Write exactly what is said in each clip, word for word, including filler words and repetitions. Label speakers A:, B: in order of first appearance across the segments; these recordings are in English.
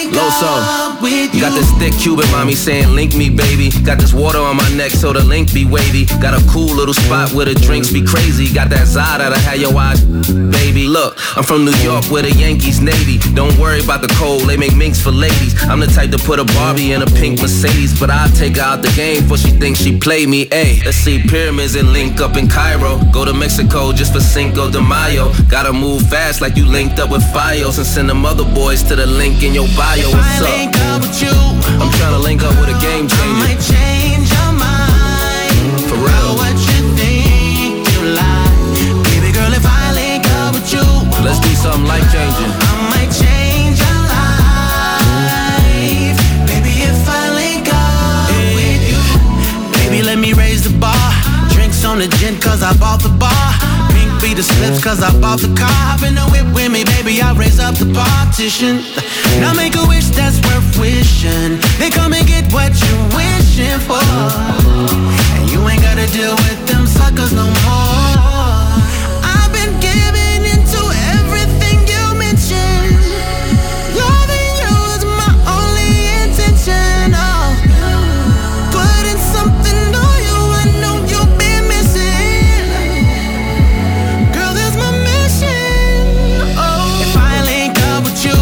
A: Loso, got this thick Cuban mommy saying link me baby. Got this water on my neck so the link be wavy. Got a cool little spot where the drinks be crazy. Got that Zod that'll have your eyes, baby. Look, I'm from New York where the Yankees Navy. Don't worry about the cold, they make minks for ladies. I'm the type to put a Barbie in a pink Mercedes, but I'll take her out the game before she thinks she play me. Ayy, let's see pyramids and link up in Cairo. Go to Mexico just for Cinco de Mayo. Gotta move fast like you linked up with Fios and send them other boys to the link in your bio. What's up? Link up with you, I'm tryna link up with a game changer.
B: I might change your mind.
A: For real.
B: What you think you like, baby girl? If I link up with you,
A: let's do something life changing.
B: I might change your life, baby. If I link up with you, baby, let me raise the bar. Drinks on the gin 'cause I bought the bar. Pink be the slips 'cause I bought the car. Hop in the whip with me, baby. I raise up the partition. Now make a wish that's worth wishing. Then come and get what you're wishing for. And you ain't gotta deal with them suckers no more. I've been giving into everything you mentioned. Loving you is my only intention. Oh, putting something on you I know you've been missing. Girl, that's my mission. Oh, if I link up with you,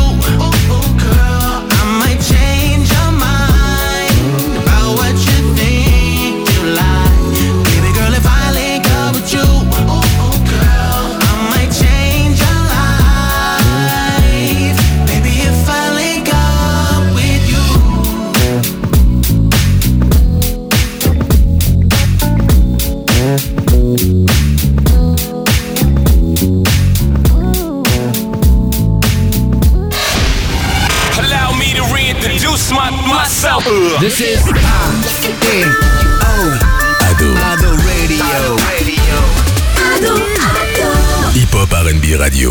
A: This is A D O Ado Ado Radio.
C: Ado Ado
D: Hip Hop R and B Radio.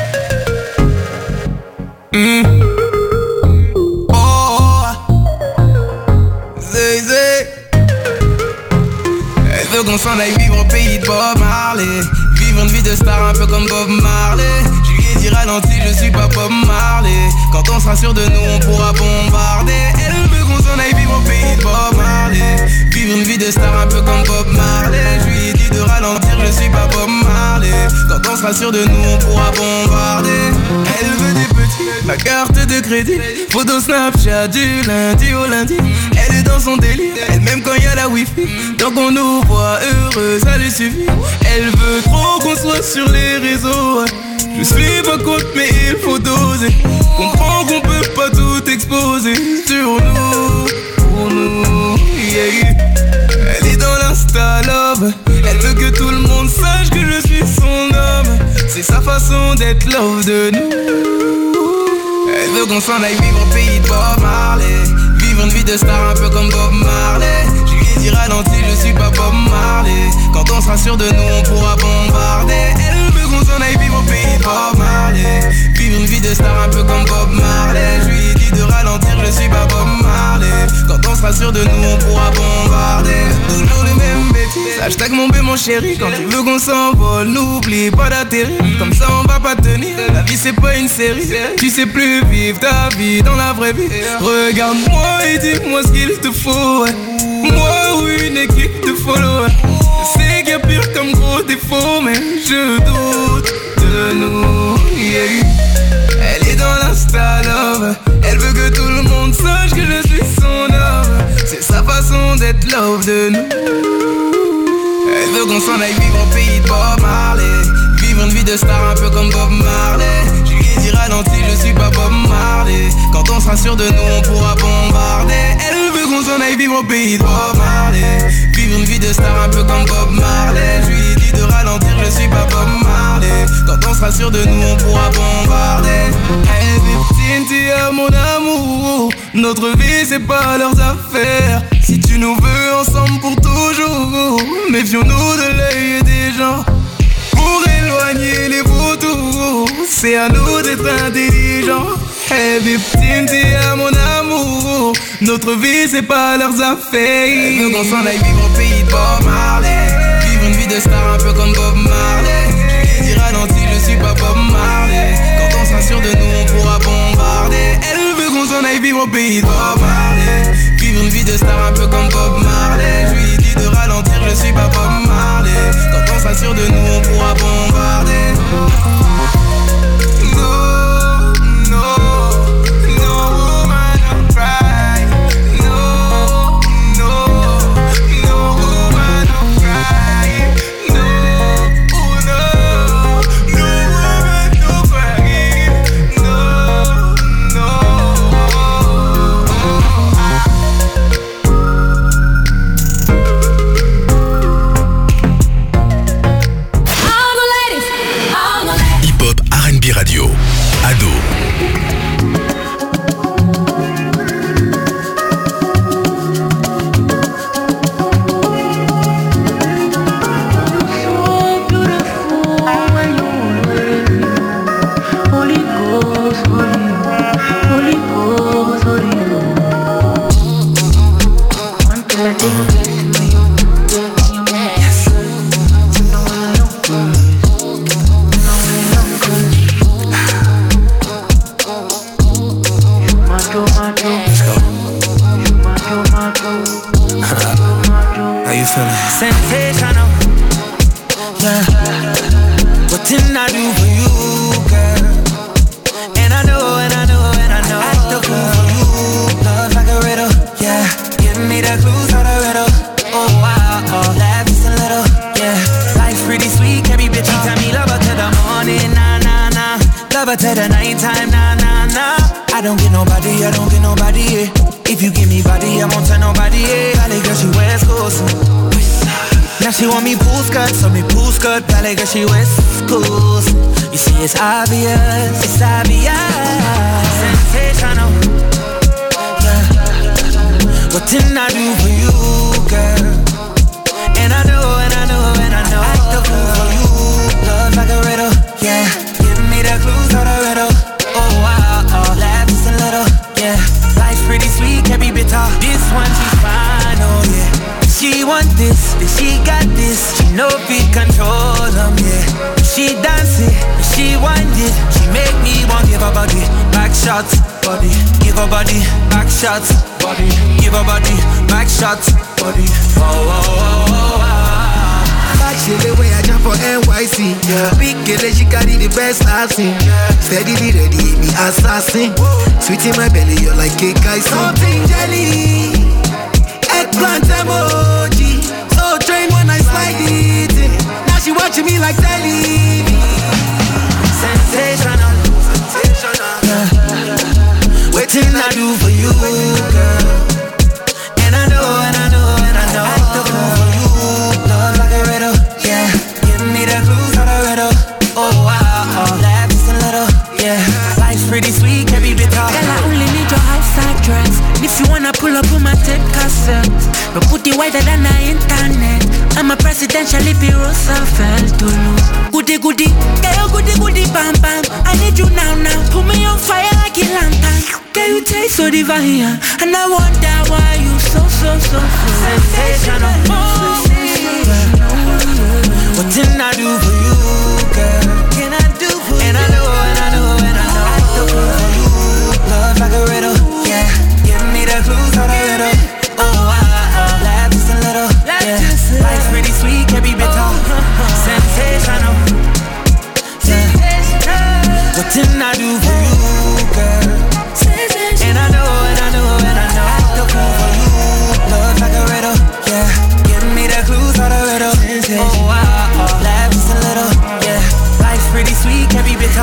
E: Mm. Oh, zé zé. Elle veut qu'on s'en aille vivre au pays de Bob Marley. Vivre une vie de star un peu comme Bob Marley. Je lui ai dit ralenti, je suis pas Bob Marley. Quand on sera sûr de nous, on pourra bombarder. Elle veut qu'on s'en aille vivre au pays de Bob Marley. Vivre une vie de star un peu comme Bob Marley. Je lui ai dit de ralentir, je suis pas Bob Marley. Quand on sera sûr de nous, on pourra bombarder. Elle veut des petits, ma carte de crédit. Photo Snapchat du lundi au lundi. Elle est dans son délire, elle même quand y a la wifi. Tant qu'on nous voit heureux, ça lui suffit. Elle veut trop qu'on soit sur les réseaux. Je suis pas contre mais il faut doser. Comprends qu'on peut pas tout exposer sur nous, pour nous, yeah. Elle est dans l'insta love. Elle veut que tout le monde sache que je suis son homme. C'est sa façon d'être love de nous. Elle veut qu'on s'en aille vivre au pays de Bob Marley. Vivre une vie de star un peu comme Bob Marley. Je lui ai dit ralenti, je suis pas Bob Marley. Quand on sera sûr de nous, on pourra bombarder. Elle veut qu'on s'en aille vivre au pays de Bob Marley. Vivre une vie de star un peu comme Bob Marley. Je lui ai dit de ralentir, je suis pas Bob Marley. Quand on sera sûr de nous, on pourra bombarder. Toujours les mêmes bêtises. Hashtag mon bé, mon chéri. Quand tu veux qu'on s'envole, n'oublie pas d'atterrir. Comme ça on va pas tenir. La vie c'est pas une série. Tu sais plus vivre ta vie dans la vraie vie. Regarde-moi et dis-moi ce qu'il te faut. Moi ou une équipe de followers. Je sais qu'il y a pire comme gros défaut, mais je doute de nous, yeah. Elle est dans l'insta love. Elle veut que tout le monde sache que je suis son homme. C'est sa façon d'être love de nous. Elle veut qu'on s'en aille vivre au pays de Bob Marley. Vivre une vie de star un peu comme Bob Marley. Je lui ai dit ralenti, je suis pas Bob Marley. Quand on sera sûr de nous, on pourra bombarder. Elle veut qu'on s'en aille vivre au pays de Bob Marley. Vivre une vie de star un peu comme Bob Marley. Je lui ai dit de ralentir, je suis pas Bob Marley. Quand on sera sûr de nous, on pourra bombarder. Hey Victime, tu es mon amour. Notre vie c'est pas leurs affaires. Si tu nous veux ensemble pour toujours, méfions-nous de l'œil des gens. Pour éloigner les vautours, c'est à nous d'être intelligents. Hey Victime, tu es mon amour. Notre vie c'est pas leurs affaires. Elle veut qu'on s'en aille vivre au pays de Bob Marley. Vivre une vie de star un peu comme Bob Marley. Je lui ai dit ralenti, je suis pas Bob Marley. Quand on sera sûr de nous, on pourra bombarder. Elle veut qu'on s'en vivre au pays de Bob Marley. Vivre une vie de star un peu comme Bob Marley. Je lui dis de ralentir, je suis pas Bob Marley. Quand on s'assure de nous, on pourra bombarder. No, no, no woman, don't cry. No, no, no woman, don't cry. No, oh no, no woman, don't cry. No, no.
D: Hip-hop R and B Radio. Ado.
B: How you feeling? Sensational, yeah. What didn't I do for you, girl? And I know, and I know, and I know. Act the fool for you. Love like a riddle, yeah. Give me the clues how the riddle. Oh wow, oh, laugh just a little, yeah. Life's pretty sweet, can't be bitchy. Tell me love her to the morning, nah, nah, nah. Love her to the nighttime, nah, nah, nah. I don't get nobody, I don't get nobody, yeah. If you give me body, I won't tell nobody, yeah. Valley girl, she West Coast. Now she want me pool skirt, so me pool skirt. Valley girl, she West Coast. You see, it's obvious, it's obvious. Sensational, yeah. What didn't I do for you, girl? And I know, and I know, and I know. Act the fool for you. Love like a riddle, yeah. Give me the clues how the riddle. Oh wow, oh, laugh just a little, yeah. Life's pretty sweet, can't be bitter. This one she's fine, oh yeah. She want this, then she got this. She know fit control them, yeah. She dance it, she want it. She make me want give her body back shots, body. Give her body back shots, body. Give her body back shots, body. Oh oh oh oh. oh.
F: She the way I jump for N Y C, yeah. Big girl, she carry the best I've seen, yeah. Steadily ready, me assassin. Sweet in my belly, you're like cake icing. Something jelly, eggplant emoji. So trained when I slide it in. Now she watching me like telly.
B: Sensational, sensational, yeah. Waiting I do for you, girl. And I know, and I know, and I know. Act the fool for you. Love like a riddle, yeah. Give me the clues how the riddle. Oh wow, oh, laugh just a little, yeah. Life's pretty sweet, can't be bitter.
G: Girl, I only need your outside dress. If you wanna pull up on my tape cassette, but put it wider than the internet. I'm a presidential if you Roosevelt to lose. Goody goody, girl, goody goody, bam bam. I need you now now. Put me on fire like a lantern. Girl, you taste so divine, and I wonder why you so so so so
B: sensational. What can I do for you, girl? Can I do for and you? And I know, and I know, and I know. I do for you. Love like a riddle, yeah. Give me the clues how the riddle. Oh, I, I laugh just a little, yeah. Life's pretty sweet, can't be bitter. Sensational, yeah. What can I do for you, girl? And I know, and I know, and I know. I do for you. Love like a riddle, yeah. Give me the clues how the riddle. Oh, I, I laugh just a little, yeah. Life's pretty sweet, can't be bitter.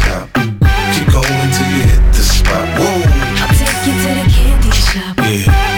C: Yeah.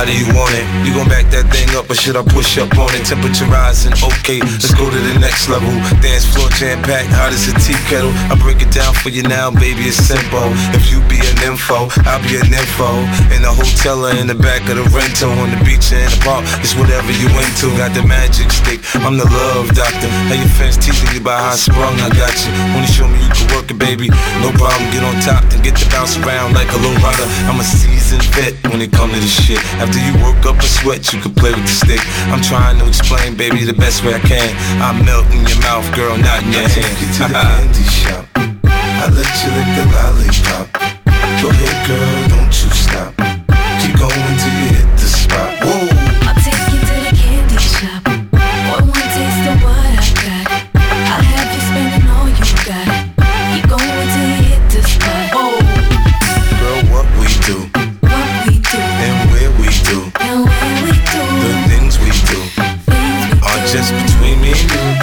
H: How do you want it? You gon' back that thing up or should I push up on it? Temperature rising, okay, let's go to the next level. Dance floor jam packed, hot as a tea kettle. I break it down for you now, baby, it's simple. If you be an info, I'll be an info. In the hotel or in the back of the rental, on the beach or in the park, it's whatever you into. Got the magic stick, I'm the love doctor. How your fans teasing you about how I sprung, I got you. Wanna show me you can work it, baby? No problem, get on top and get to bounce around like a low rider. I'm a seasoned vet when it comes to this shit. After you work up a sweat, you can play with the stick. I'm trying to explain, baby, the best way I can. I melt in your mouth, girl, not in your hand. Take you to the candy shop, I let you lick the lollipop. Go ahead, girl, don't you stop. Keep going till you hit the spot. Whoa.
C: I'll take you to the candy shop. Boy, one taste of what I got. I'll have you spending all you got. Keep going till you hit the spot. Whoa.
H: Girl, what we do,
C: What we do,
H: and where we do,
C: and where we do,
H: the things we do
C: things we
H: are
C: do.
H: just between me and you.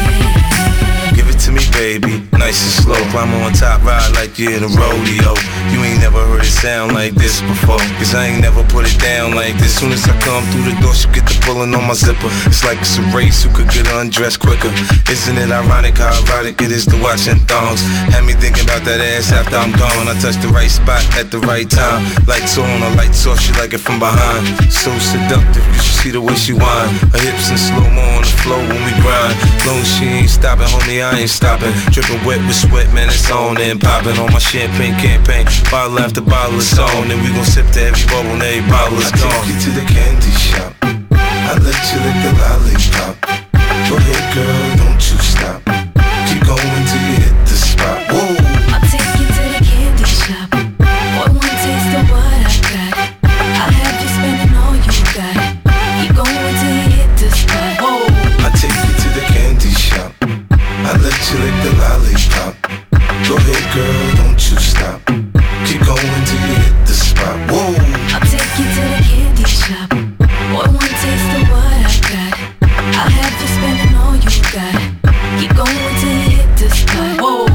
H: Yeah. Give it to me, baby, nice and slow. Climb on top, ride like you're in a rodeo. You ain't never heard it sound like this before, cause I ain't never put it down like this. Soon as I come through the door, she get the pulling on my zipper. It's like it's a race, who could get undressed quicker. Isn't it ironic how erotic it is to watching thongs? Had me thinking about that ass after I'm gone. I touch the right spot at the right time. Lights on, a lights off, she like it from behind. So seductive, you should see the way she whine. Her hips in slow-mo on the floor when we grind. Long as she ain't stopping, homie, I ain't stopping. Dripping wet with sweat, man, it's on and popping on my champagne campaign. Bottle after bottle is on, and we gon' sip to every bubble and every bottle is gone. I take you to the candy shop, I let you lick the lollipop. Go ahead, girl, don't you stop. Keep going till you hit the spot. Whoa.
C: I'll take you to the candy shop. Boy, one taste of what I got. I'll have you spending all you got. Keep going till you hit the spot. Whoa.
H: I take you to the candy shop, I let you lick the lollipop. Go ahead, girl, don't you stop. Keep going till you hit the spot. Whoa.
C: I'll take you to the candy shop. Boy, one taste of what I got. I'll have you spending all you got. Keep going till you hit the spot. Whoa.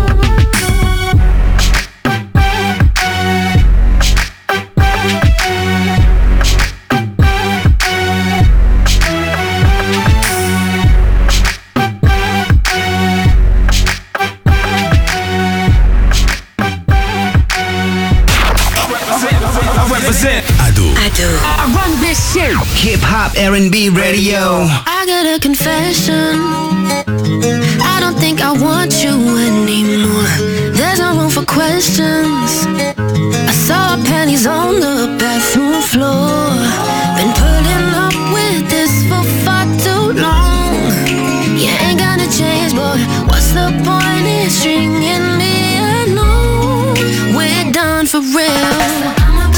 D: Ado.
G: Ado. I run this shit.
I: Hip Hop R and B Radio.
J: I got a confession. I don't think I want you anymore. There's no room for questions. I saw her panties on the bathroom floor. Been putting up with this for far too long. You ain't gonna change, boy. What's the point in stringing me along? We're done for real.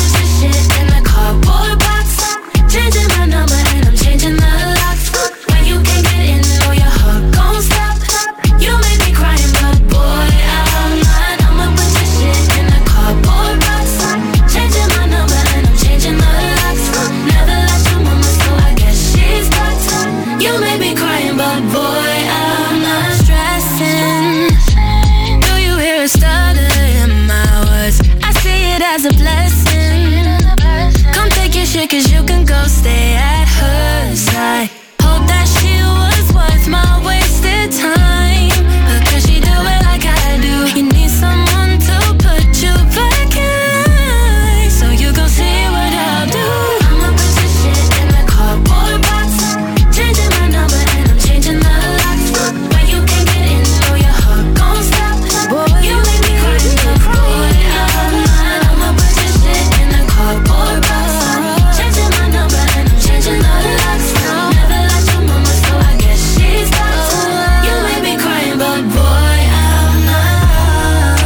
J: Changing my number and I'm changing the locks. When you can't get in, know your heart gon' stop. You make me crying, but boy, I'm not. I'ma put your shit in a cardboard box. Changing my number and I'm changing the locks. Never lost your mama, so I guess she's blocked. You make me crying, but boy, I'm not stressing. Do you hear a stutter in my words? I see it as a blessing. Come take your shit, cause you can go stay at her side. Hope that she was worth my wasted time. But could she do it like I do? You need someone to put you back in line. So you gon' see what I'll do. I'ma put your shit in a cardboard box. Changing my number and I'm changing the locks. When you can't get in, know your heart gon' stop. Boy, you make me cry, boy, I'm not. I'ma put your shit in a cardboard box. Changing my number and I'm changing the locks. Never lost your mama, so I guess she's blocked. You make me crying, but boy, I'm not.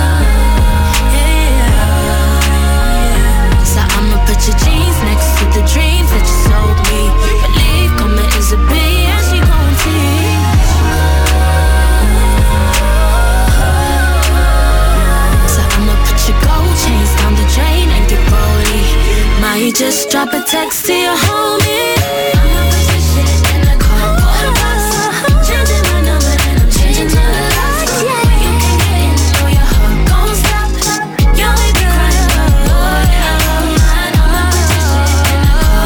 J: Yeah. So I'ma put your jeans next to the dreams that you sold me. Believe karma is a bee and she gon' teach. So I'ma put your gold chains down the drain and get rolly. Might just drop a text to your homie. I'ma put your shit in a cardboard box. Changing my number and I'm changing the locks. You can get in, know your heart gon' stop. You ain't be crying, but boy, I'm not. I'ma put your shit in a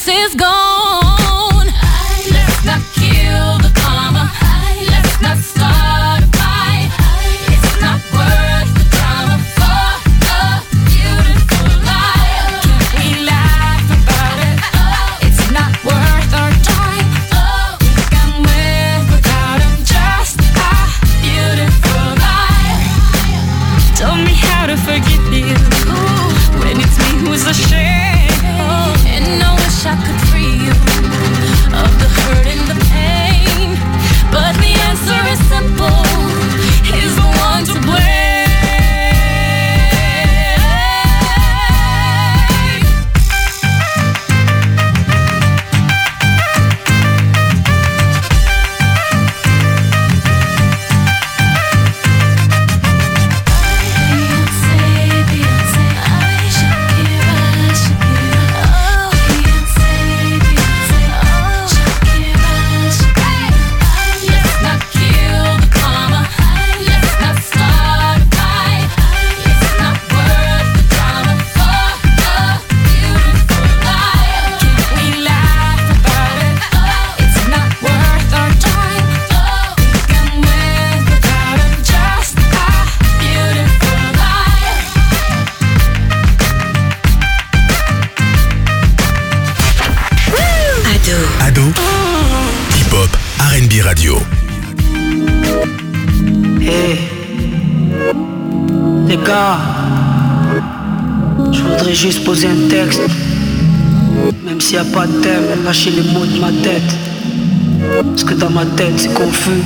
C: else is gone. Let's not kill the karma. Let's not start a fight. It's not worth the drama for a beautiful life. Can we laugh about it? It's not worth our time. We can live without him. Just a beautiful life. Told me how to forget you when it's me who's ashamed. And I wish I could free you of the hurt and the pain. But the answer is simple. He's the one to blame.
D: Radio.
G: Hey, les gars, je voudrais juste poser un texte. Même s'il n'y a pas de thème, lâcher les mots de ma tête. Parce que dans ma tête c'est confus.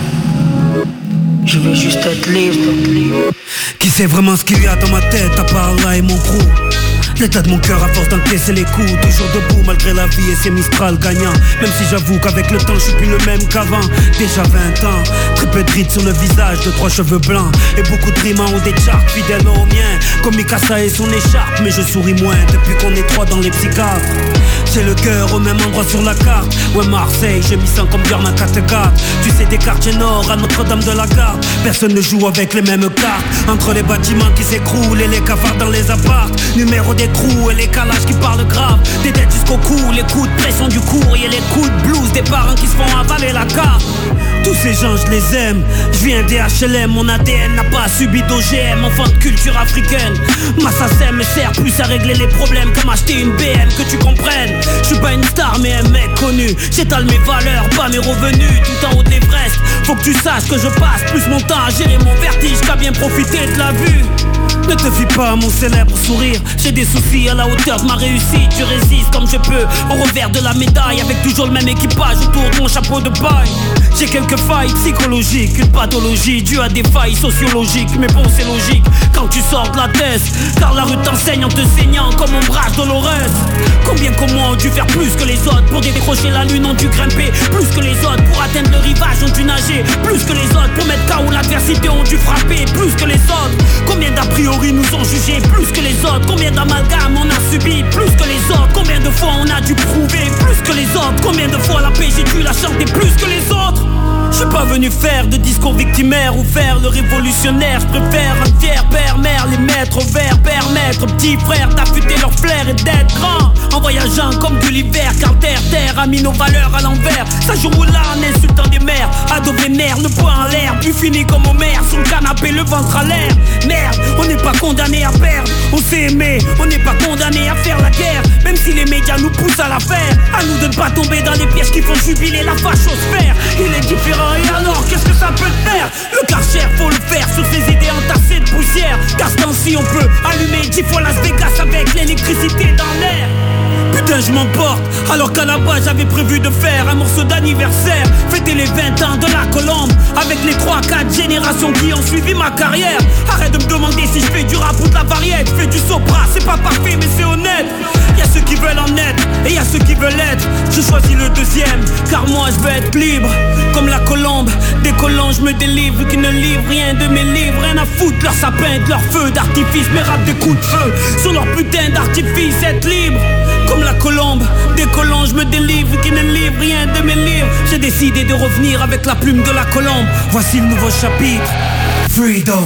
G: Je veux juste être libre.
K: Qui sait vraiment ce qu'il y a dans ma tête à part là et mon crew? L'état de mon cœur à force d'encaisser les coups. Toujours debout malgré la vie et ses Mistral gagnants. Même si j'avoue qu'avec le temps je suis plus le même qu'avant. Déjà vingt ans, très peu de rides sur le visage, de trois cheveux blancs et beaucoup de rimes en haut des charts, fidèles aux miens. Comme Mikasa et son écharpe, mais je souris moins depuis qu'on est trois dans les psychiatres. J'ai le cœur au même endroit sur la carte. Ouais, Marseille, je m'y sens comme Björn Kattegat. Tu sais, des quartiers nord à Notre-Dame de la Garde. Personne ne joue avec les mêmes cartes. Entre les bâtiments qui s'écroulent et les cafards dans les apparts. Numéro des trous et les calages qui parlent grave. Des dettes jusqu'au cou, les coups de pression du courrier, les coups de blues des parents qui se font avaler la carte. Tous ces gens je les aime. Je viens des H L M, mon A D N n'a pas subi d'O G M. Enfant de culture africaine. Ma S A C me sert plus à régler les problèmes qu'à m'acheter une B M, que tu comprennes. Je suis pas une star mais un mec connu. J'étale mes valeurs, pas mes revenus. Tout en haut de l'Everest. Faut que tu saches que je passe plus mon temps à gérer mon vertige qu'à bien profiter de la vue. Ne te fie pas à mon célèbre sourire. J'ai des soucis à la hauteur de ma réussite. Je résiste comme je peux au revers de la médaille. Avec toujours le même équipage autour de mon chapeau de paille. J'ai quelques failles psychologiques, une pathologie due à des failles sociologiques. Mais bon c'est logique quand tu sors de la thèse, car la rue t'enseigne en te saignant comme ombrage douloureuse. Combien comme moi ont dû faire plus que les autres pour décrocher la lune, ont dû grimper plus que les autres pour atteindre le rivage, ont dû nager plus que les autres pour mettre K O l'adversité, ont dû frapper plus que les autres. Combien d'a priori nous ont jugés plus que les autres? Combien d'amalgames on a subi plus que les autres? Combien de fois on a dû prouver plus que les autres? Combien de fois la paix j'ai dû la chanter plus que les autres? Je suis pas venu faire de discours victimaire ou faire le révolutionnaire. Je préfère un fier père, mère, les mettre au vert, permettre aux petits frères d'affûter leur flair et d'être grand. En voyageant comme de l'hiver, car terre, terre a mis nos valeurs à l'envers. Ça joue là en insultant des mères, ado vénère, le poing en l'air, puis fini comme Homer sur le canapé, le ventre à l'air. Merde, on n'est pas condamné à perdre, on s'est aimé, on n'est pas condamné à faire la guerre. Même si les médias nous poussent à la faire, à nous de ne pas tomber dans les pièges qui font jubiler la fachosphère. Il est différent. Et alors, qu'est-ce que ça peut te faire? Le Karcher, faut le faire sur ses idées entassées de poussière. Car ce temps-ci, on peut allumer dix fois Las Vegas avec l'électricité dans l'air. Putain, je m'emporte, alors qu'à la base j'avais prévu de faire un morceau d'anniversaire. Fêter les vingt ans de la Colombe avec les trois quatre générations qui ont suivi ma carrière. Arrête de me demander si je fais du rap ou de la variette. Je fais du sopra, c'est pas parfait mais c'est honnête. Y'a ceux qui veulent en être et y'a ceux qui veulent être. Je choisis le deuxième, car moi je veux être libre. Comme la Colombe, des colons je me délivre, qui ne livrent rien de mes livres. Rien à foutre, leur sapin, de leur feu d'artifice. Mes rap des coups de feu sur leur putain d'artifice. Être libre comme la Colombe, des colons je me délivre, qui ne livrent rien de mes livres. J'ai décidé de revenir avec la plume de la Colombe. Voici le nouveau chapitre, Freedom.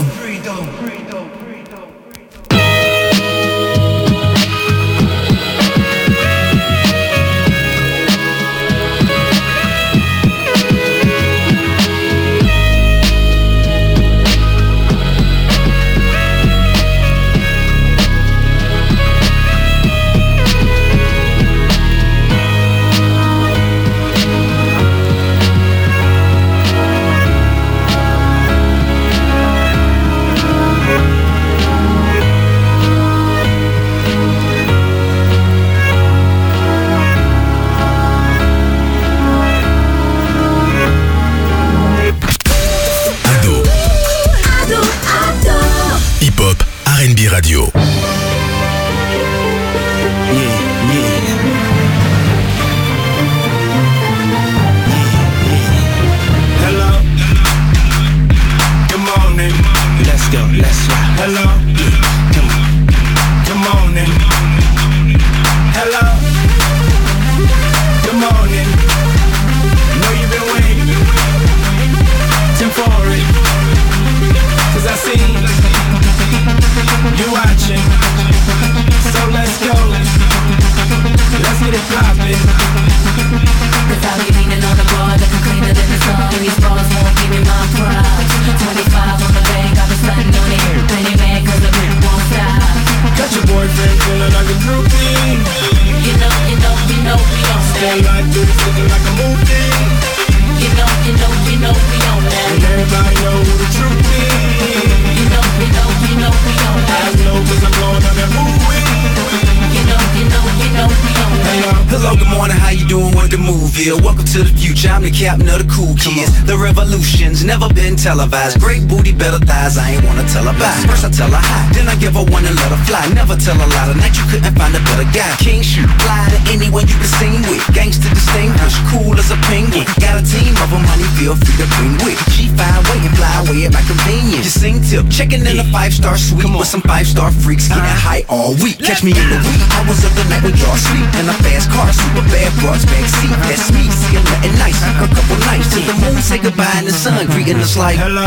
E: it poppin'.
J: Cause I be leaning on the bar, looking cleaner than the sun. And these bars won't give me my pride. Twenty-five on the bank, I've been stunting on it. Plenty mad cause the beat won't stop.
E: Got your boyfriend feeling like a groupie.
J: You know, you know, you know we on that.
E: Stand like this, looking like a movie.
J: You know, you know, you know we on that.
E: And everybody know who the truth is.
J: You know, you know, you know we on that.
E: I know cause I'm blowing on that movie.
J: You know, you know, you know we on that.
L: Hello, good morning, how you doing? What the move here? Welcome to the future, I'm the captain of the cool kids. The revolution's never been televised. Great booty, better thighs, I ain't wanna tell her bye. First I tell her hi, then I give her one and let her fly. Never tell a lie, tonight you couldn't find a better guy. King shoot, fly to anyone you been seen with. Gangsta distinguished, cool as a penguin. Got a team of them, honey, feel free to bring with. G five, wait and fly away at my convenience. You sing tip, checking in a five-star suite with some five-star freaks, getting high all week. Catch me in the wee hours of the night when y'all sleep. In a fast car, super bad broads backseat. That's me, see I'm nothing nice. A couple nights till the moon say goodbye and the sun greeting us like
E: hello,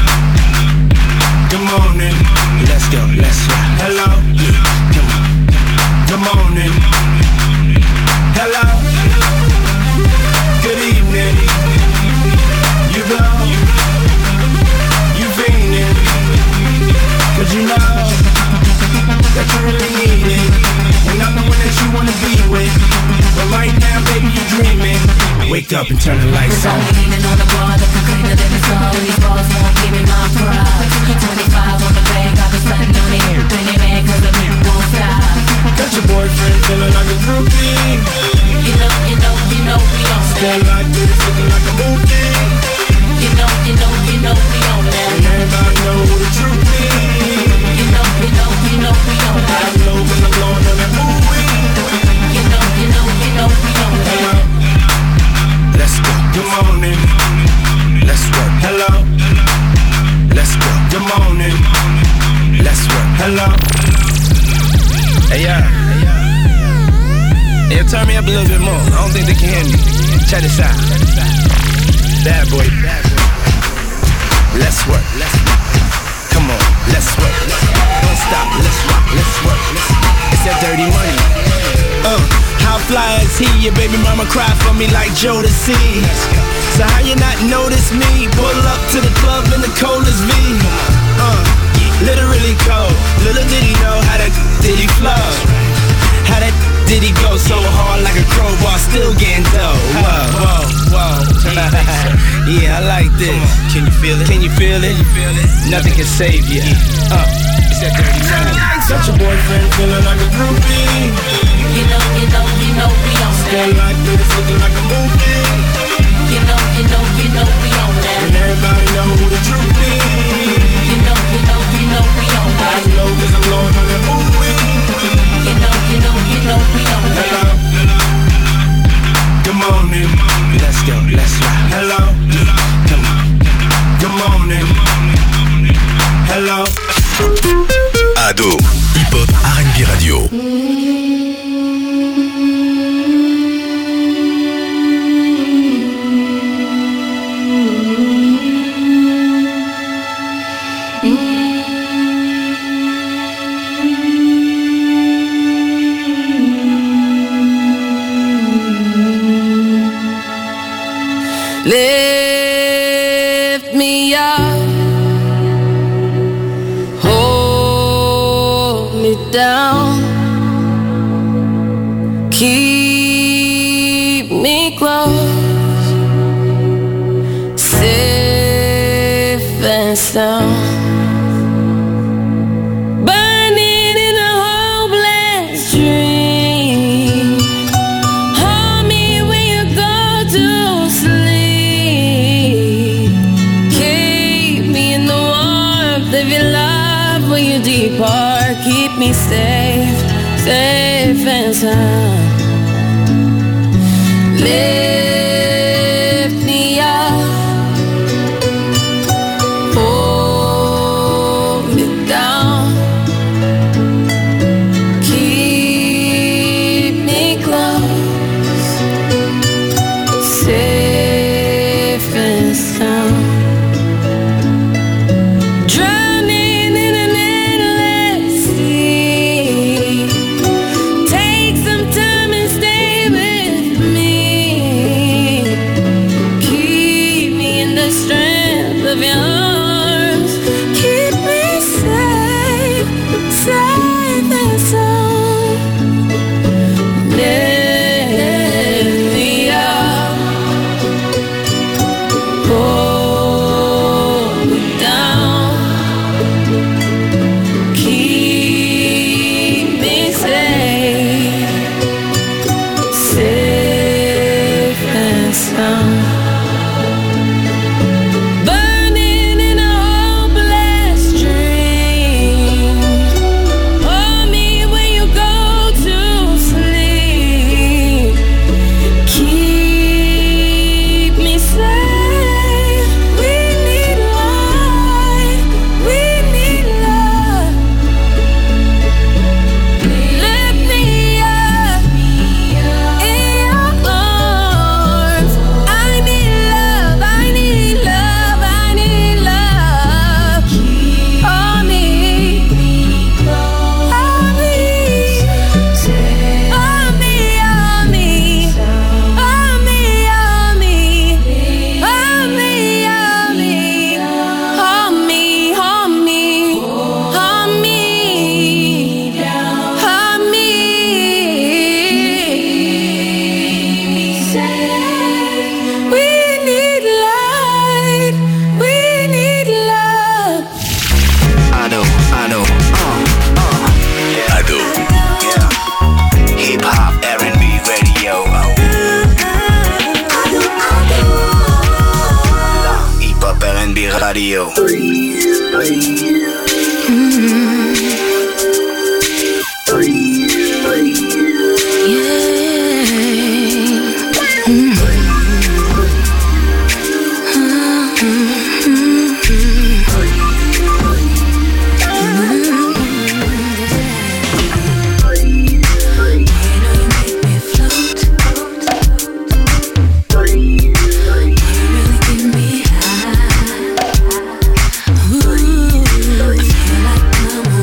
E: good morning.
L: Let's go, let's rock.
E: Hello, come on. Good morning. Hello, good evening. You go, you fiending, cause you know that you really need it. And I'm the one that you wanna be with. But right now, baby, you dreaming. Wake up and turn the lights on.
J: I'm leaning on the bar, looking cleaner than the sun. And these bars won't give me my pride. Twenty-five on the bank, I've been stunting on it. Plenty mad cause the beat won't stop.
E: Got your boyfriend feeling like a groupie.
J: You know, you know, you know we on that.
E: Stand like this, looking like a movie.
J: You know, you know, you know we on that.
E: And everybody know who the truth is.
J: You know, you know, you know we on that.
E: I know cause I'm blowing on that movie.
J: You know, you know, you know we on that.
L: let's go.
E: Good morning.
L: Let's work.
E: Hello.
L: Let's go.
E: Good morning.
L: Let's work.
E: Hello.
L: Hey, yeah. Hey, turn me up a little bit more. I don't think they can hear me. Check this out. Bad boy. Let's work. Let's work. Come on. Let's work. Don't stop. Let's rock. Let's work. It's that dirty money.
E: Uh, how fly is he? Your baby mama cry for me like Jodeci. So how you not notice me? Pull up to the club in the coldest V. Uh, literally cold. Little did he know how that did he flow. How that did he go so hard like a crowbar, still getting dough. Whoa, whoa, whoa. Yeah, I like this. Can you feel it? Can you feel it? Nothing can save you. Uh, it's that dirty money. Such a boyfriend feeling like a groupie.
J: You know, you know, you know we on that.
E: Stand like this, looking like a movie.
J: You know, you know, you know we on that.
E: And everybody know who the truth is.
J: You know, you know, you know we on that.
E: I know cause I'm blowing on that movie.
J: You know, you know, you know we on that.
E: Hello. Good morning.
L: Let's go. Let's rock.
E: Hello.
L: Come on.
E: Good morning. Hello.
D: Ado, Hip Hop R and B Radio.
M: Lift me up, hold me down, keep me close, safe and sound. Burning in a hopeless dream, hold me when you go to sleep. Keep me in the warmth of your love when you depart. Keep me safe, safe and sound. Lift me up, hold me down, keep me close, safe and sound. Drowning in an endless sea, take some time and stay sound. Burning in a hopeless dream. Hold me when you go to sleep. Keep me safe. We need light. We need love. Lift me up in your arms. I need love. I need love. I need love. Hold me. Hold me. Hold me. Hold me. Hold me. Hold me. Hold me. Hold me. Hold me. Hold me. Hold me. Hold me. We need light. We need love.
I: Ado, Ado, uh, uh.
D: Ado,
I: Hip Hop R and B Radio. Hip Hop R and B Radio.
J: Ooh, I feel like I'm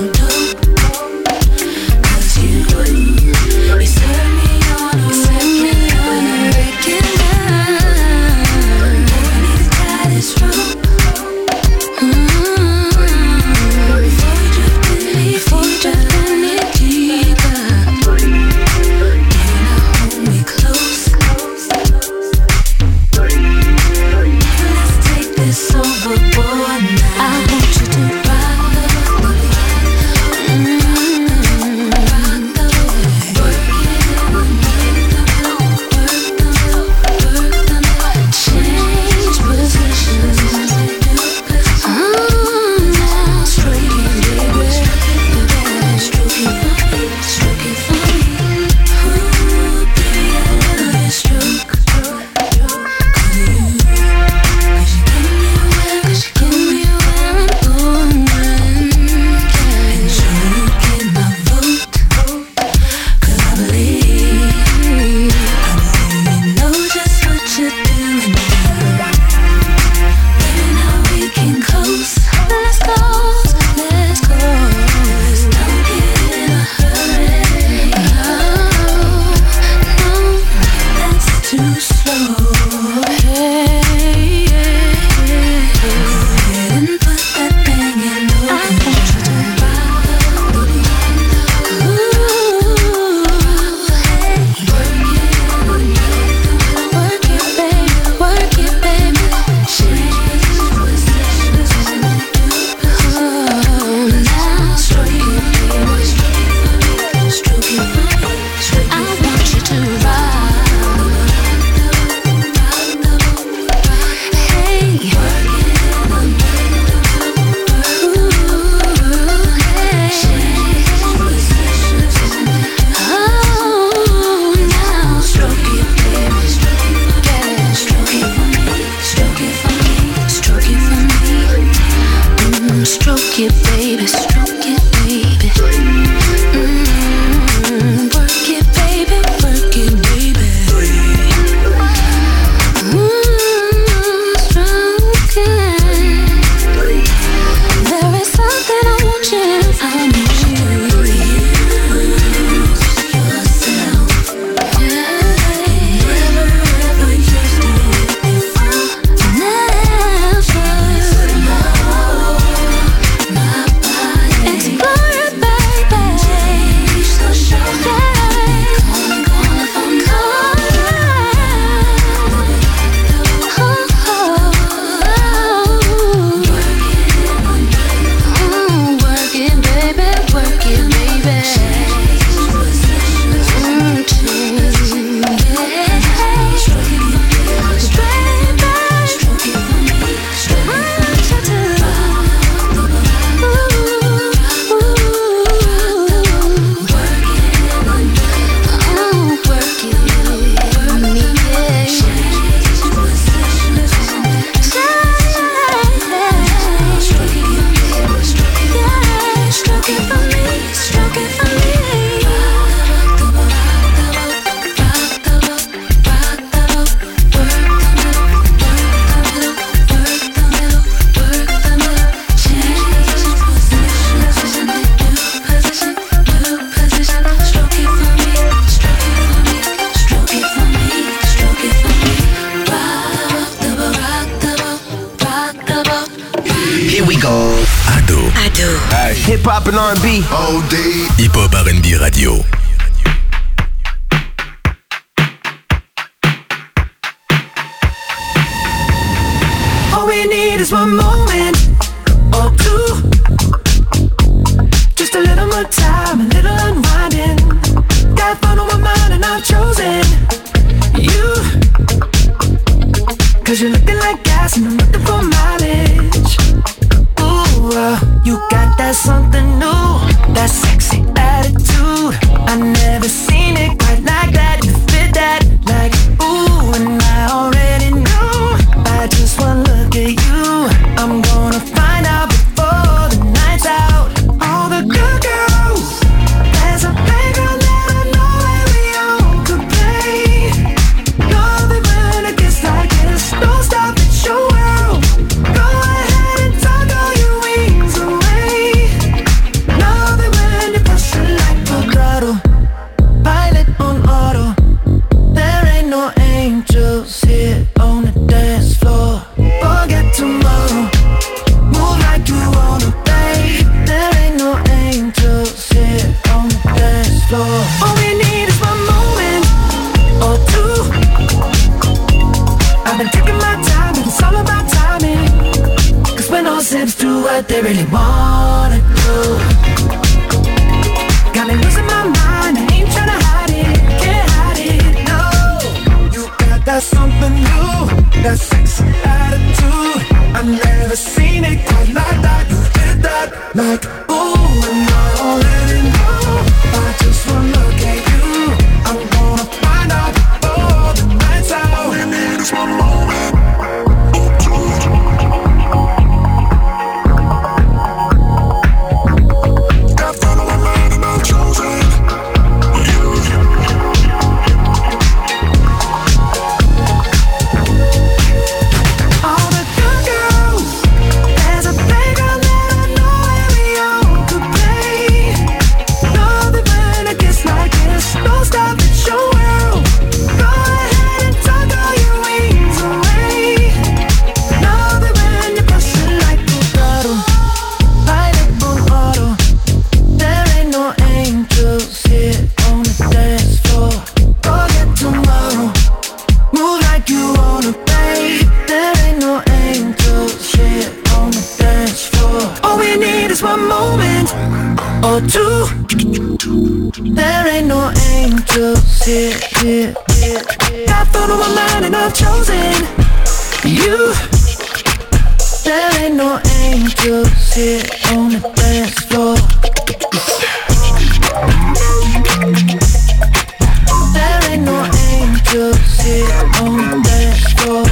N: Hip hop and R and B.
D: All day. Hip hop R and B radio.
B: All we need is one moment or two. Just a little more time, a little unwinding. Got fun on my mind and I've chosen you. Cause you're looking like gas and I'm looking for mileage. Ooh, uh, you got that something new, that sexy attitude. I never seen it quite like that. You fit that like ooh, and I already knew by just one look at you. I'm gonna find out before the night's out. All the good girls, there's a playground that I know where we all could play. Love it when it gets like this. Don't stop, it's your world. Go ahead and tuck all your wings away. Love it when you push it like a throttle. Pilot on auto. There ain't no angels here on the dance floor. Forget tomorrow. Move like you wanna, babe. There ain't no angels here on the dance floor. All we need is one moment or two. I've been taking my time, and it's all about timing. Cause when all zips do what they really wanna do. Got me losing my mind, I ain't tryna hide it, can't hide it, no. You got that something new, that sexy attitude. I've never seen it quite like that. You did that like ooh, and I already know. By just one look at you, I'm gonna find out before the night's out. All we need is one moment. Got fun on my mind and I've chosen you. All the good girls, there's a playground that I know where we all could play. Love it when it gets like this. Don't stop, it's your world. Go ahead and tuck all your wings away. Love it when you push it like a throttle. Pilot on auto. There ain't no angels here on the dance floor. Forget tomorrow. Move like you wanna, babe. There ain't no angels here on the dance floor. All we need is one moment or two. There ain't no angels here, here, here, here. Got fun on my mind and I've chosen you. There ain't no angels here on the dance floor. There ain't no angels here on the dance floor.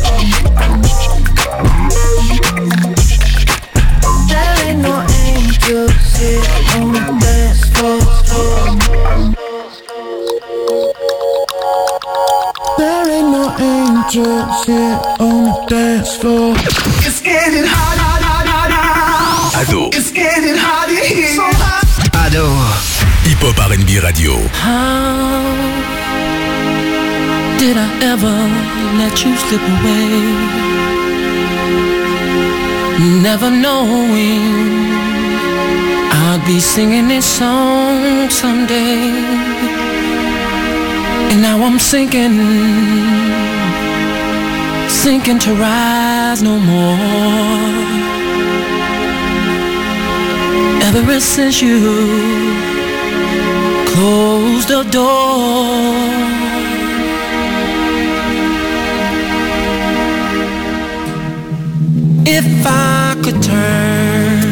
B: There ain't no angels here on the dance floor. There ain't no angels here on the dance floor. It's getting hot, hot, hot, hot, hot.
D: Ado.
B: It's getting hot in here. So hot.
N: Ado.
D: Hip hop R and B radio.
G: How did I ever let you slip away? Never knowing I'd be singing this song someday. And now I'm sinking, sinking to rise no more. Ever since you closed the door, if I could turn,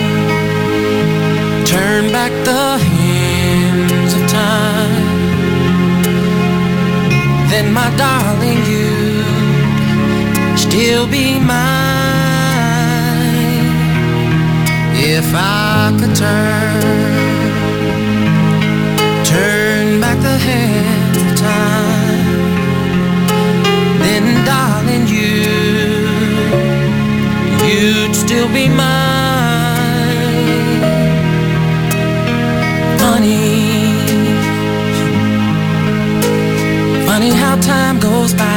G: turn back the hands of time, then my darling, you'd still be mine. If I could turn, turn back the hands of time, then darling, you, you'd still be mine. Funny, funny how time goes by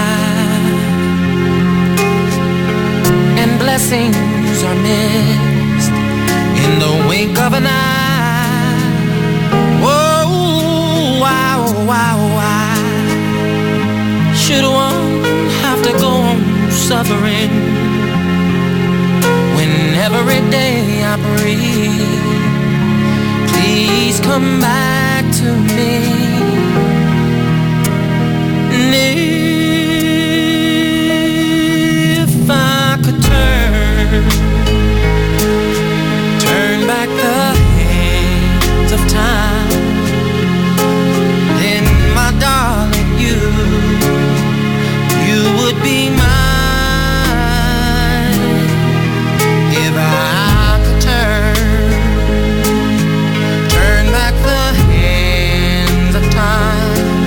G: and blessings are missed in
B: in the wink of an eye. Oh, why, why, why should one have to go on suffering when every day I breathe? Please come back to me. And if I could turn, turn back the hands of time, then my darling, you, you would be mine. If I could turn, turn back the hands of time,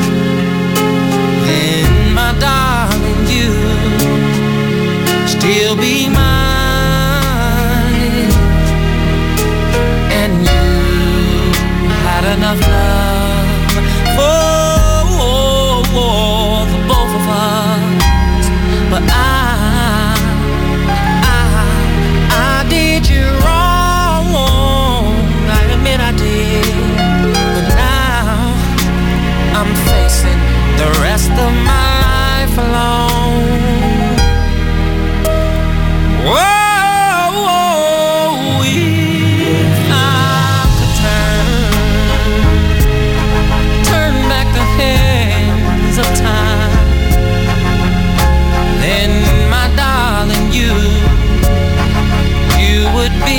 B: then my darling, you still be mine. And you had enough love for, for the both of us, but I, I, I did you wrong. I admit I did, but now I'm facing the rest of my life alone. Whoa, whoa, if I could turn, turn back the hands of time, then my darling, you, you would be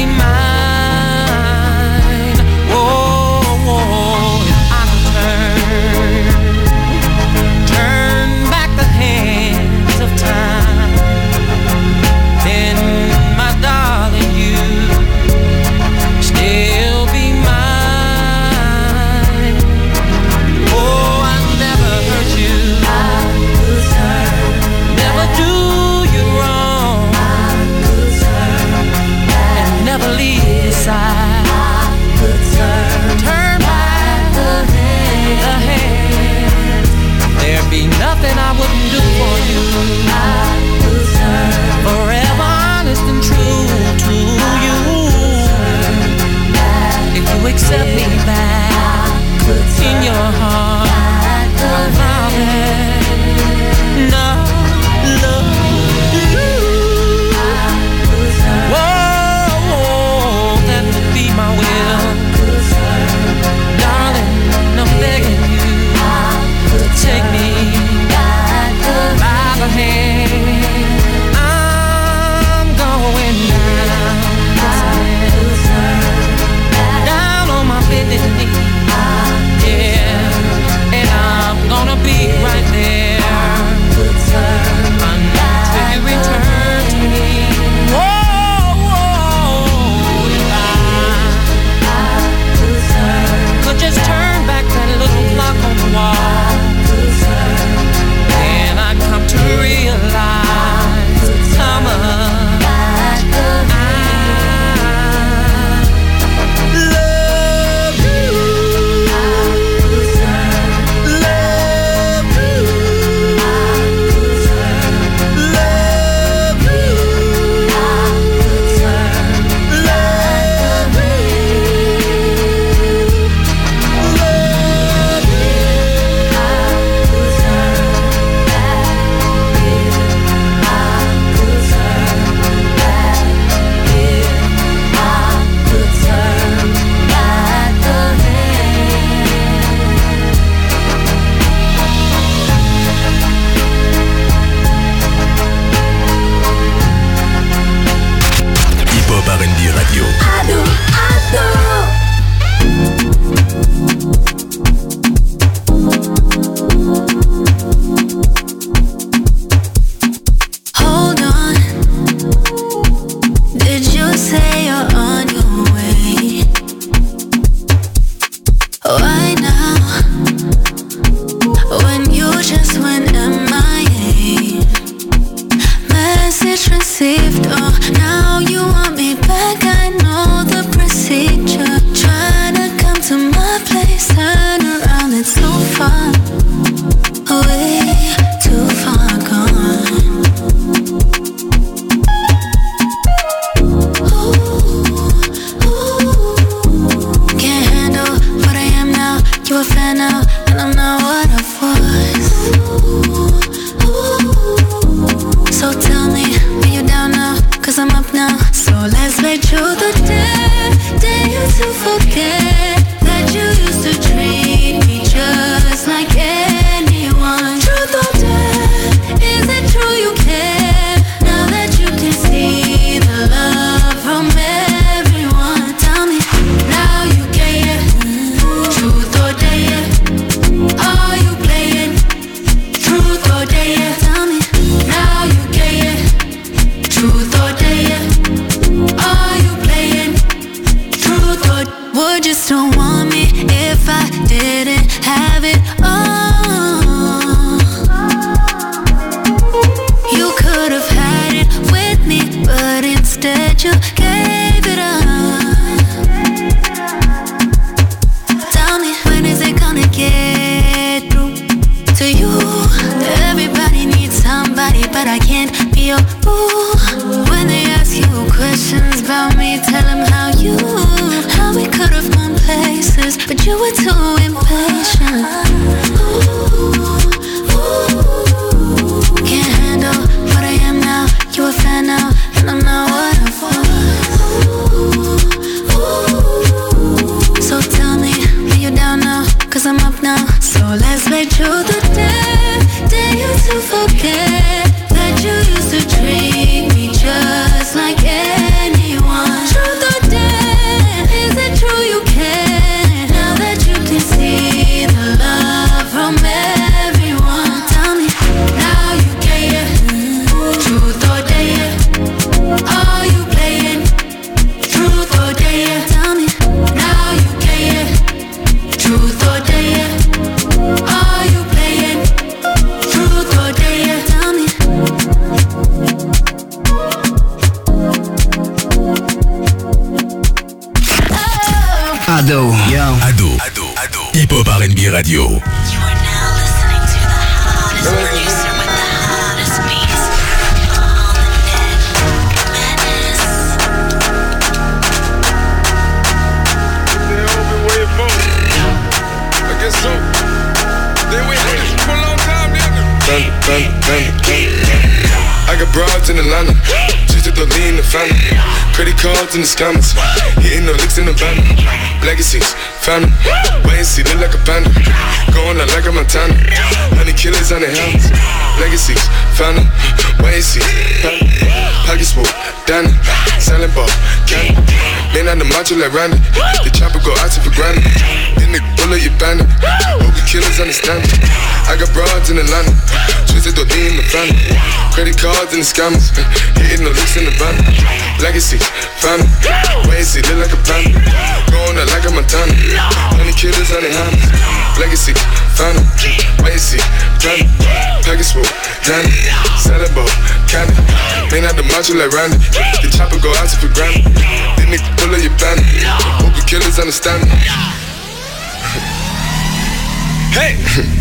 B: mine. Whoa, whoa, if I could turn, turn back the hands of time, then my darling, you still be mine. Oh, I never hurt you, never do you wrong, and never leave your side. Turn back the hands, there'd be nothing I wouldn't do for you. Forever honest and true to you. If you accept me back in your heart, I promise not love you. Whoa, that would be my will. Darling, I'm begging you to take me by the hand. I'm going down, down on my bended knee. Yeah,
J: you gave it up. Tell me, when is it gonna get through to you? Everybody needs somebody, but I can't be your boo. When they ask you questions about me, tell them how you, how we could have gone places, but you were too impatient. Ooh, ooh, can't handle what I am now. You a fan now, and I'm not what I was. Ooh, ooh, so tell me, are you down now? Cause I'm up now. So let's make truth or dare. Dare you to forget that you used to treat me just like anyone. Truth or dare, is it true you care? Now that you can see the love from everyone. Tell me, now you care. Truth or dare, are you playing? Truth or dare, tell me, now you care. Truth or dare, are you playing? Truth or dare, tell me.
N: Ado,
D: yo. Ado, Ado, Ado. Hip Hop R and B Radio.
J: You are now listening to the hottest producer with the hottest beats on the net. Madness.
O: They all been waiting for me. I guess so. They waiting for a long time, nigga. Thunder, thunder, thunder, thunder. I got broads in Atlanta. Just to lean the family. Credit cards in the scammers. Hitting the licks in the van. Legacies, found them. Wait and see, look like a panda. Going out like a Montana. Honey killers on their helmets. Legacies, found them. Wait and see, panda. Pockets full, Danny. Selling ball, candy. Man on the macho like Randy. The chopper go out for granted. Then they bullet you bandit. Hope the killers understand it. I got broads in Atlanta. Twisted to lean the family. Credit cards and the scammers. Hitting the licks in the van. Legacy, found them. Wait and see, look like a panda. Going out like a Montana. Honey killers on their hands. Legacy, found them. Wait and see, panda. Package full, Danny. Selling ball, candy. Man out the macho like Randy. The chopper go out for granted. Then they pull up your bandit. Hope the killers understand me. Hey!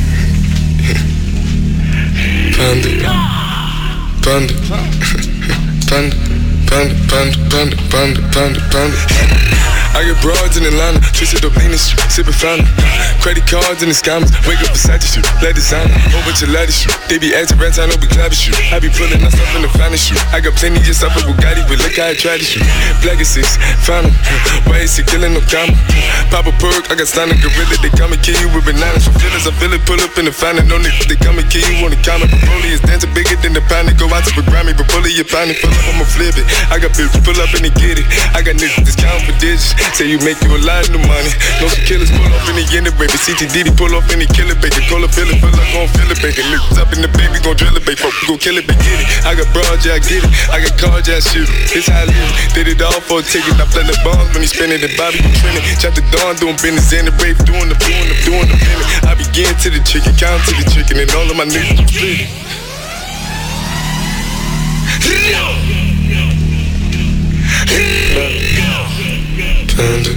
O: Panda. Panda. Panda. Panda, panda, panda, panda, panda, panda. I get broads in Atlanta, twisted up lean street, sippin' fountain. Credit cards in the scammers, wake up beside the shoot, let designer, whole bunch of ladder shoot. They be acting rats, I know we clapping shoot. I be pulling myself in the finest shoot. I got plenty just off a Bugatti, but look how I try to shoot. Black is six, found him. Why is he killing no comma? Pop a perk, I got stunning gorilla, they come and kill you with bananas. For feelings, I feel it, pull up in the fountain. No niggas, they come and kill you on the counter. Broly is dancing bigger than the pound. Go out to the Grammy, but pull it, you pound it, pull up, I'ma flip it. I got bitches, pull up and they get it. I got niggas discount for digits. Say you make you a lot of money. No killers pull off in the end of baby. C T D D pull off in the killer baby. Call a fill it, pull up, gon' fill it baby. Niggas up in the baby, gon' drill it baby. Fuck, we gon' kill it, baby, get it. I got broads, yeah, I get it. I got cards, yeah, I shoot it. It's how I live. Did it all for a ticket. I play the bombs when he spinning the Bobby, we trending. Chop the dawn, doing business in the brave, doing the doing the doing the minute. I begin to the chicken, count to the chicken, and all of my niggas split. Panda.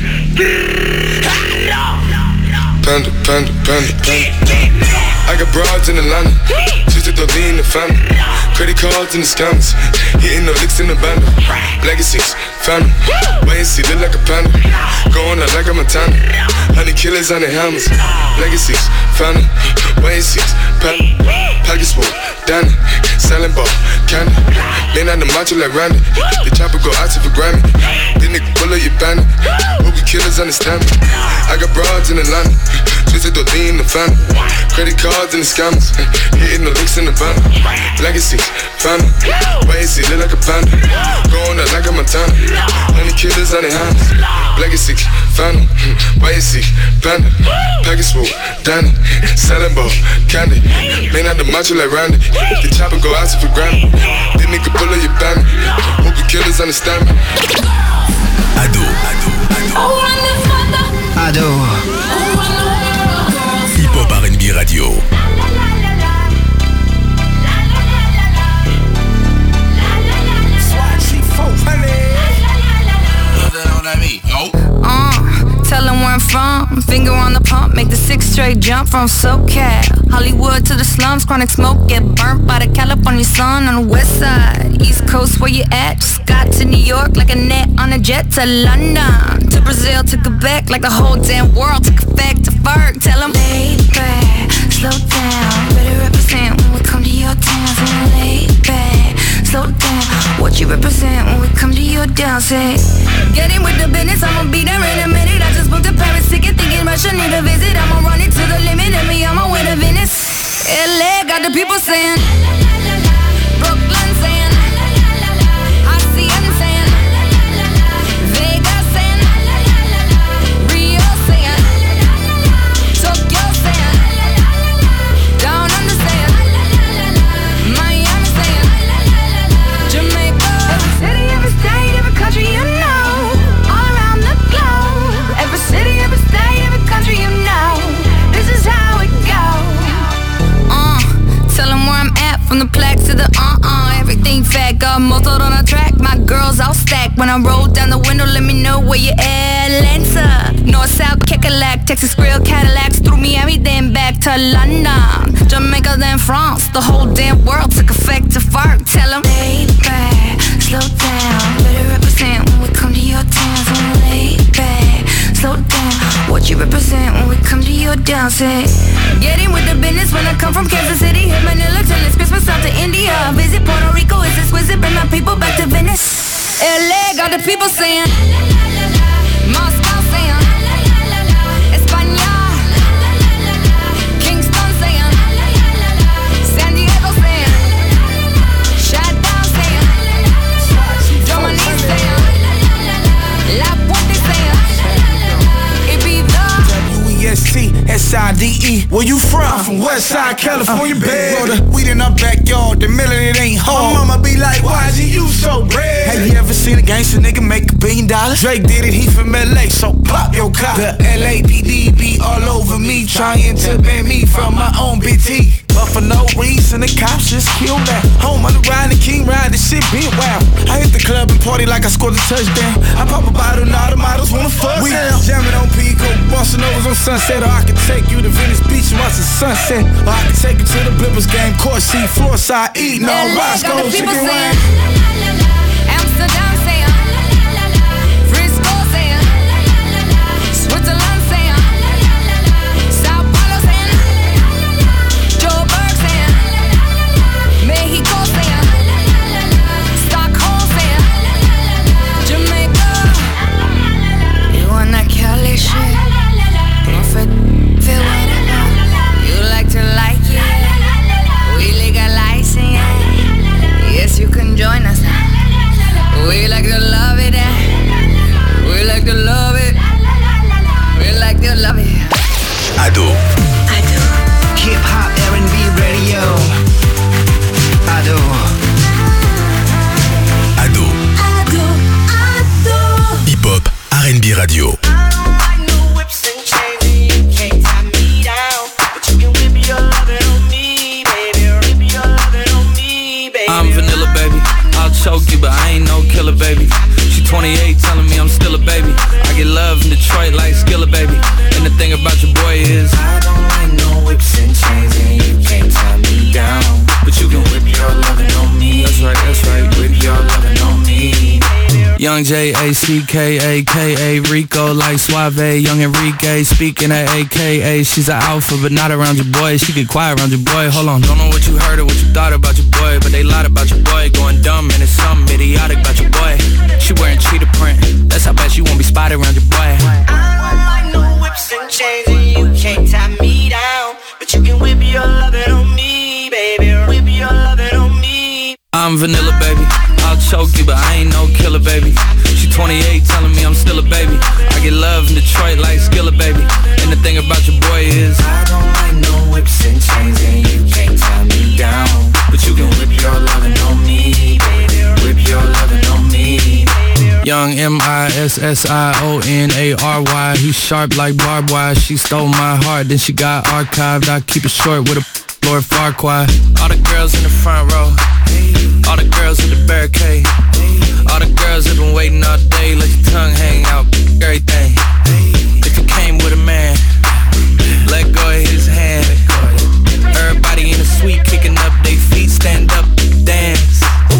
O: Panda, panda, panda, panda. I got broads in Atlanta, just to lean the family. Credit cards in the scammers, hitting the licks in the banda. Legacies, found them. Wait and see, look like a panda. Going out like a Montana. Honey killers on their helmets. Legacies, found them. Wait and see, panda. Pockets full, Danny. Selling ball, candy. Man on the macho like Randy. The chopper go out for granted. Then they pull up your bandit. Hope the killers understand me. I got broads in Atlanta, twisted to lean the family. Credit cards in the scammers, hitting the licks in the van. Legacy, found them. Wait and see, look like a panda. Going out like a Montana. Honey killers on their hands. Legacy, found them. Wait and see, panda. Package full, Danny. Selling ball, candy. Man out the macho like Randy. The chopper go out for granted. Then they can pull up your bandit. Hope the killers understand me.
D: Ado, Ado, Ado.
N: Ado.
D: Hip Hop R and B Radio.
M: straight jump from SoCal. Hollywood to the slums, chronic smoke, get burnt by the California sun on the west side. East Coast, where you at? Just got to New York like a net on a jet to London. To Brazil, to Quebec, like the whole damn world took effect to Ferg. Tell them, lay back, slow down, better represent when we come to your town. So lay back, slow down, what you represent when we come to your town. Say, get in with the business, I'ma be there in a minute. I just booked a Paris ticket, thinking Russia need a visit. I'ma run it to the limit, and me, I'ma win a Venice. L A got the people saying, Brooklyn saying, I C M saying, Vegas saying, Rio saying, Tokyo saying, Down Under saying, Miami saying, Jamaica. Every city, every state, every country you know, all around the globe. Every city, every state, every country you know, this is how it goes. Uh, tell them where I'm at, from the plaque to the uh-uh. Everything fat, got motored on a track. My girls all stacked. When I roll down the window, let me know where you at. Atlanta, North, South, Kekalak, Texas Grill, Cadillacs, through Miami, then back to London, Jamaica, then France. The whole damn world took effect to fart. Tell them, lay back, slow down, better represent when we come to your town. So lay back, slow down, what you represent when we come to your town. Say, get in with the business when I come from Kansas City, hit Manila till it's Christmas, out to India. Visit Puerto Rico, it's exquisite, bring my people back to Venice. L A got the people saying, Moscow saying, España, Kingston saying, San Diego saying, Shutdown saying, Germany saying, La Puente saying, Ibiza.
E: W E S T S I D E. Where you from? I'm from Westside, California, uh, baby. Roll the weed in our backyard, the million it ain't home. My mama be like, why is you so red? Have you ever seen a gangster nigga make a billion dollars? Drake did it, he from L A, so pop your cop. The L A P D be all over me, trying to ban me from my own B T. But for no reason, the cops just killed that. Home on the ride, the king ride, this shit been wild. I hit the club and party like I scored a touchdown. I pop a bottle and all the models wanna fuck. We jamming on Pico, Boston Novas on Sunset. Or I can take you to Venice Beach and watch the sunset. Or I can take you to the Blippers game, court seat, floor side, eating all Roscoe's chicken wings.
M: Amsterdam saying, Frisco saying, Switzerland saying, Sao Paulo saying, Joburg saying, Mexico saying, Stockholm saying, Jamaica. You want that Cali shit? Don't feel whatever. You like to like it. We legalize it. Yes, you can join us. We like to love it. We like to love it. We like to love it.
D: Ado.
N: Ado. Hip Hop R and B Radio. Ado.
D: Ado.
C: Ado, Ado.
D: Hip Hop R and B Radio.
P: I'm vanilla, baby. I'll choke you, but I ain't no killer, baby. She twenty-eight, telling me I'm still a baby. I get love in Detroit like Skilla, baby. And the thing about your boy is I don't like no whips and chains, and you can't tie me down. But you can whip your lovin' on me. That's right, that's right, whip your lovin' on me. Young J A C K A K A Rico like Suave, young Enrique speaking at A K A. She's an alpha but not around your boy. She get quiet around your boy. Hold on, don't know what you heard or what you thought about your boy, but they lied about your boy. Going dumb and it's something idiotic about your boy. She wearing cheetah print, that's how bad she won't be spotted around your boy.
Q: I don't like no whips and chains, and you can't tie me down. But you can whip your lovin' on me, baby. Whip your lovin' on me.
P: I'm vanilla, baby. I'll choke you, but I ain't no killer, baby. She twenty-eight, telling me I'm still a baby. I get love in Detroit like Skilla, baby. And the thing about your boy is I don't like no whips and chains, and you can't tie me down. But you can whip your lovin' on me, baby. Whip your lovin' on me. Young M I S S I O N A R Y. He's sharp like barbed wire. She stole my heart, then she got archived. I keep it short with a Lord Farquaad. All the girls in the front row, all the girls in the barricade, all the girls have been waiting all day. Let your tongue hang out, everything. If you came with a man, let go of boy his hand. Everybody in the suite kicking up their feet, stand up, dance.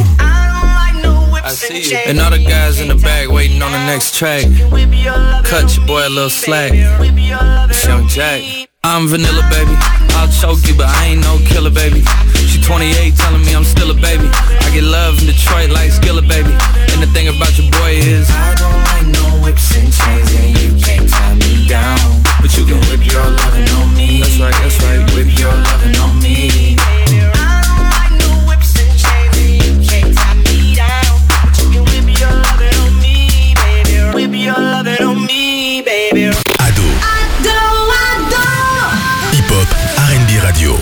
P: I see you. And all the guys in the back waiting on the next track. Cut your boy a little slack. It's Young Jack. I'm vanilla, baby. I'll choke you, but I ain't no killer, baby. She twenty-eight, telling me I'm still a baby. I get love in Detroit like Skillet, baby. And the thing about your boy is I don't like no whips and chains, and you can't tie me down. But you can whip your lovin' on me. That's right, that's right. Whip your lovin' on me. I don't like no whips and chains, and you can't tie me down. But you can whip your lovin' on me, baby. Whip your lovin' on me, baby.
D: Ado.
C: Ado, Ado.
D: Hip-hop, R and B radio.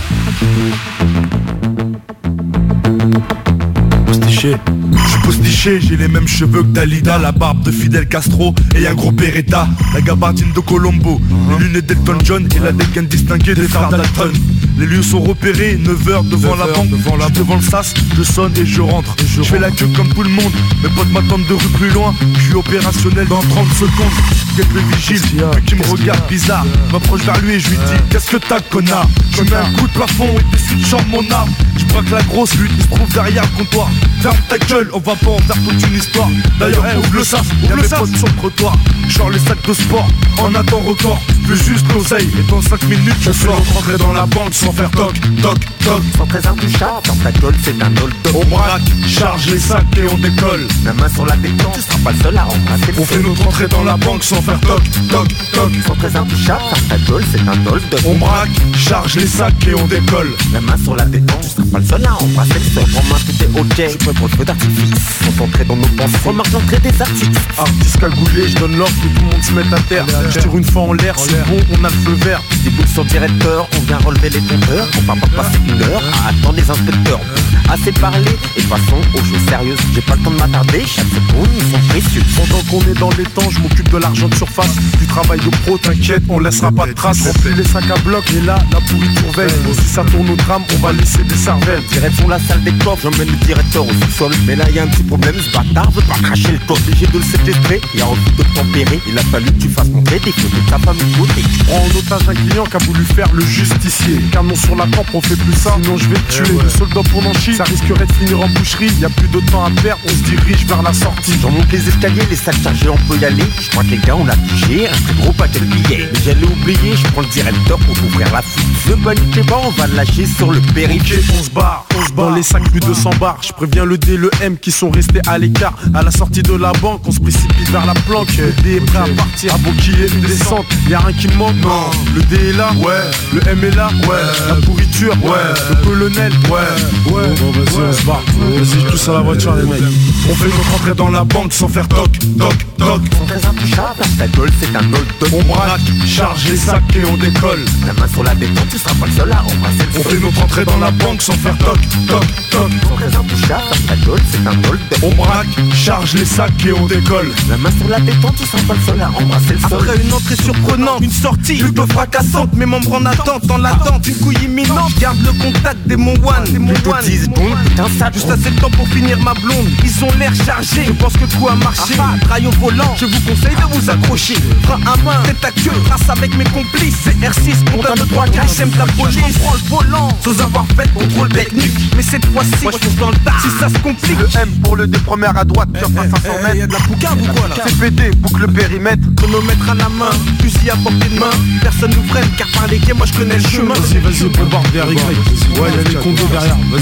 R: Postiché. Je suis postiché, j'ai les mêmes cheveux que Dalida, la barbe de Fidel Castro et un gros Beretta, la gabardine de Colombo, les lunettes d'Elton John et la dégaine distinguée des frères Dalton. Les lieux sont repérés, neuf heures devant la banque, devant, la... devant le sas, je sonne et je rentre. Et je, je fais la queue comme tout le monde, mes potes m'attendent de rue plus loin, je suis opérationnel dans trente secondes. Quelques vigiles qui me regardent bizarre, m'approche vers lui et je lui dis qu'est-ce que t'as connard. Je mets un coup de plafond et dessus de chambre mon arme. Je braque la grosse, lui il se trouve derrière le comptoir. Ferme ta gueule, on va pas en faire toute une histoire. D'ailleurs, hey, ouvre le sas, y'a mes potes sur le trottoir. Je sors les sacs de sport, en attend record. Je veux juste l'oseille et dans cinq minutes je sors. Rentrer dans la banque sans faire toc, toc, toc.
S: Sans très intouchable, dans ta gueule c'est un hold-up.
R: On braque, charge les sacs et on décolle.
S: La main sur la détente, tu seras pas le seul à embrasser.
R: On fait notre entrée dans la banque sans faire toc, toc, toc.
S: Sans très intouchable, dans ta gueule c'est un hold-up.
R: On braque, charge les sacs et on décolle.
S: La main sur la détente, tu seras pas le seul à embrasser le seul. En main tout est ok, je suis prêt pour le feu d'artifice. Concentré dans nos pensées, remarque l'entrée des artistes.
R: Artiste cagoulé, je donne l'ordre que tout le monde se mette à terre. Je tire une fois en l'air, c'est bon, on a le feu vert.
S: Des boules sur directeur, on vient relever les compteurs. On va pas passer une heure à attendre les inspecteurs. Assez parlé, et passons aux choses sérieuses. J'ai pas le temps de m'attarder, chaque seconde ils sont précieux.
R: Pendant qu'on est dans les temps, je m'occupe de l'argent de surface. Du travail de pro, t'inquiète, on laissera pas de traces. Remplis les sacs à bloc, et là, la pourriture veille. Si ça tourne au drame, on va laisser des cervelles.
S: Direction la salle des coffres, j'emmène le directeur au sous-sol. Mais là y'a un petit problème, ce bâtard veut pas cracher le coffre. Obligé de le séquestrer, il a envie de tempérer. Il a fallu que tu fasses monter des photos de ta famille côté.
R: Tu prends en otage un client qui a voulu faire le justicier. Canon sur la tempe, on fait plus ça, sinon je vais te tuer. Le soldat pour l'enchir, ça risquerait de finir en boucherie. Y'a plus de temps à perdre, on se dirige vers la sortie.
S: J'en monte les escaliers, les sacs chargés, on peut y aller. Je crois que les gars on a touché un très gros paquet de billets. Mais j'allais oublier, je prends le directeur pour ouvrir la fuite. Ne paniquez pas, on va le lâcher sur le périph'.
R: Ok, on se barre, on se barre. Dans les sacs plus de cent bars, je préviens le D, le M qui sont restés à l'écart. À la sortie de la banque, on se précipite vers la planque. Le D est prêt à partir, avant qu'il y ait une descente. Y'a rien qui me manque, non. Le D est là, ouais. Le M est là, ouais. La pourriture, ouais. Le colonel, ouais. Ouais, bon vas-y, on se barre. Vas-y, je pousse à la voiture les mecs. On fait notre entrée dans la banque sans faire toc, toc, toc.
S: Sans très intouchable, ta gueule c'est un hold-up.
R: On braque, charge les sacs et on décolle.
S: La main sur la détente, tu seras pas le seul à embrasser le
R: On fait notre entrée dans la banque sans faire toc, toc, toc.
S: Sans très intouchable, ta gueule c'est un hold-up.
R: On braque, charge les sacs et on décolle.
S: La main sur la détente, tu seras pas le seul à embrasser le sol.
E: Après une entrée surprenante, une sortie plutôt fracassante. Mes membres en attente, dans l'attente d'une couille imminente. Garde le contact des mon one, des mon one.
S: Putain ça
E: juste assez de temps pour finir ma blonde. Ils ont l'air chargés, je pense que tout a marché. Ah, ah, trail au volant, je vous conseille de vous accrocher. Frein à main, tête à queue, trace avec mes complices. C'est R six, compte de trois caches, j'aime ta police. Prends le volant, sans avoir fait de contrôle technique. Mais cette fois-ci, moi je fonce dans le tas, si ça se complique.
R: Le M pour le D première à droite, tu vas à cinq cents mètres.
E: Y'a de la poucave ou quoi là?
R: C P D, boucle le périmètre.
E: Chronomètre à la main, fusil à portée de main. Personne nous freine, car par les quais, moi je connais le chemin.
R: Vas-y, vas-y, bombarde vers Y. Ouais, y'a les condos derrière. Vas-y,